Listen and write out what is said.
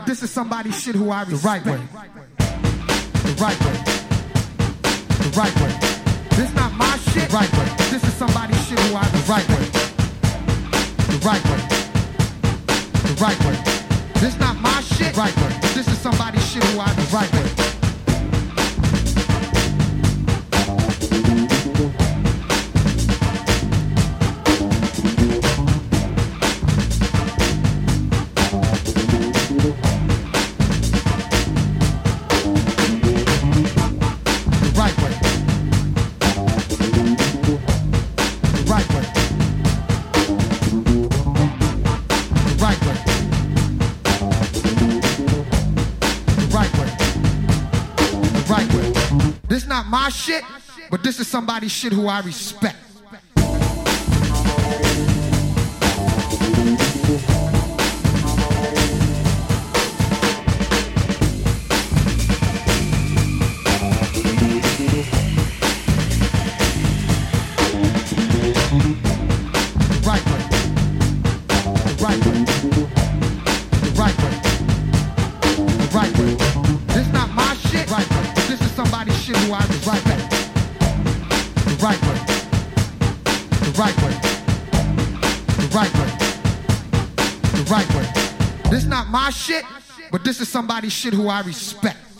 This is somebody's shit who I respect. The right way. The right way. The right way. This not my shit. The right way. This is somebody's shit who I respect. The right way. The right way. The right way. This not my shit. The right way. This is somebody's shit who I respect. The right way. My shit, but this is somebody's shit who I respect. Right way. The right way. The right way. The right way. This not my shit. Right way. This is somebody's shit who I respect. The right way. The right way. The right way. The right way. This not my shit, but this is somebody's shit who I respect.